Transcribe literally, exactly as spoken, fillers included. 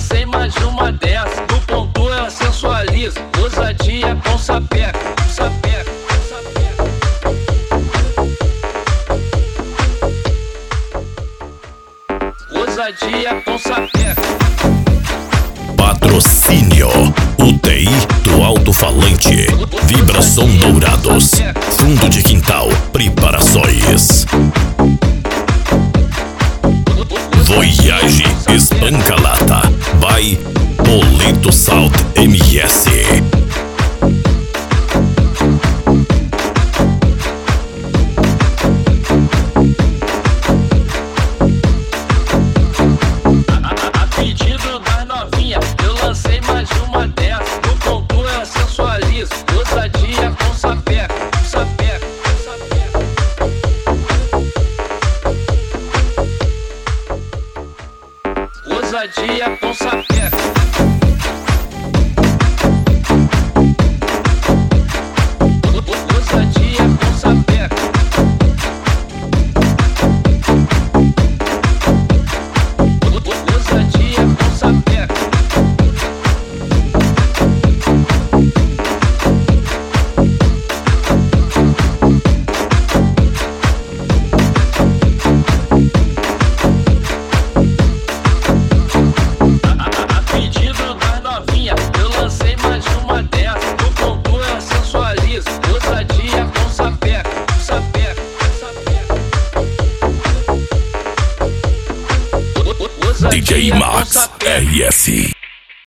lancei mais de uma dessa. No ponto eu sensualizo, ousadia com sapeca, sapeca, sapeca. Ousadia com sapeca. Patrocínio U T I do Alto-Falante, Vibração Dourados, Fundo de Quintal, Preparações. Voyage Espanca-Lata by Boleto Salt M S. A pedido das novinha, eu lancei mais de uma dessa. No ponto eu sensualizo, ousadia com sapeca, sapeca, sapeca. Ousadia com sapeca. Ousadia com sapeca. Ousadia com sapeca. A pedido das novinha, eu lancei mais de uma dessa. No ponto eu sensualizo, ousadia com sapeca, sapeca, sapeca. D J Ousadia com Max sapeca. R S.